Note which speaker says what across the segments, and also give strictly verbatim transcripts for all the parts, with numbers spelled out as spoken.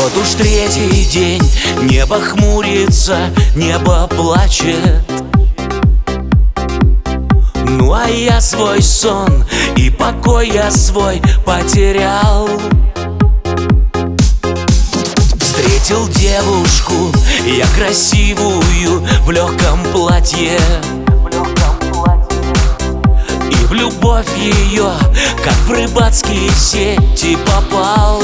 Speaker 1: Вот уж третий день, небо хмурится, небо плачет. Ну а я свой сон и покой я свой потерял. Встретил девушку я красивую в легком платье, и в любовь ее, как в рыбацкие сети, попал.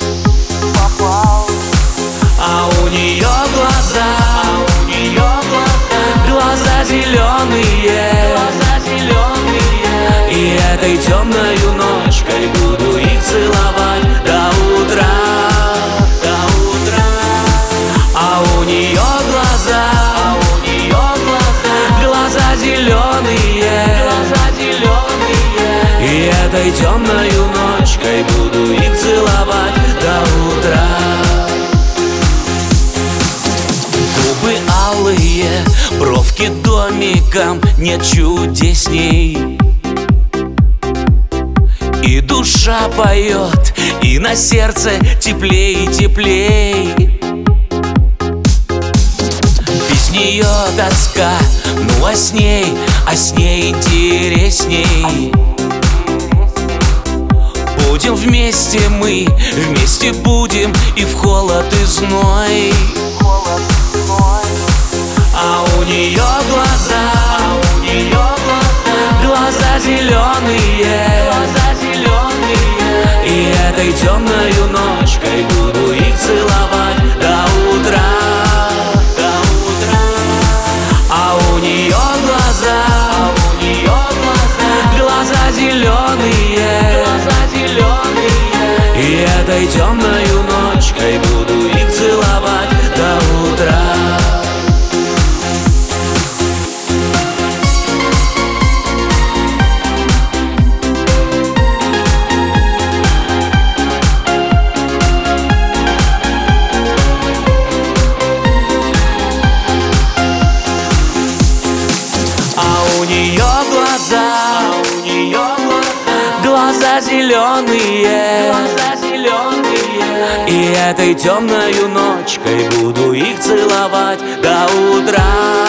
Speaker 1: А у нее глаза, а у нее глаза, глаза зеленые, глаза зеленые. И этой темною ночкой буду их целовать до утра, до утра. А у нее глаза, а у нее глаза, глаза зеленые, глаза зеленые. И этой темною ночкой буду их целовать до утра. Губы алые, бровки домиком, нет чудесней. И душа поет, и на сердце теплей, теплей. Без нее тоска, ну а с ней, а с ней интересней. Будем вместе мы, вместе будем и в холод, и зной. А у нее глаза, а у нее глаза, глаза зеленые, глаза зеленые. И этой темною ночкой буду их целовать до утра, до утра. А у нее глаза, а у нее глаза, глаза зеленые, глаза зеленые. И этой темною ночкой буду их целовать до утра. Глаза зеленые, глаза зеленые. И этой темною ночкой буду их целовать до утра.